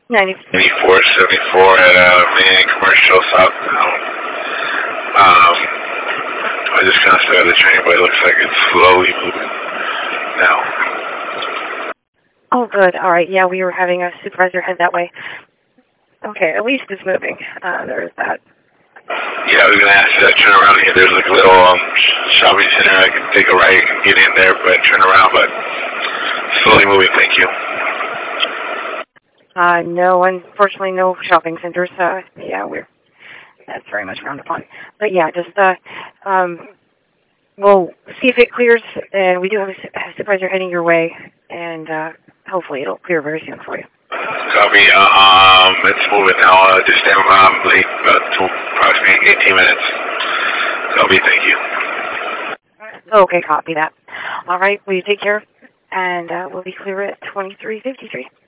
90. 9474 at main commercial southbound. I just kind of started the train, but it looks like it's slowly moving now. Oh, good. All right. Yeah, we were having a supervisor head that way. Okay, at least it's moving. There's that. Yeah, I was going to ask you to turn around here. There's like a little shopping center. I can take a right and get in there, but turn around, but slowly moving. Thank you. No, unfortunately, no shopping centers. Yeah, that's very much frowned upon. But yeah, just, we'll see if it clears, and we do have a supervisor heading your way, and, hopefully it'll clear very soon for you. Copy. It's moving now. Just stand late, about approximately 18 minutes. Copy. Thank you. Okay, copy that. All right, will you take care? And we'll be clear at 2353.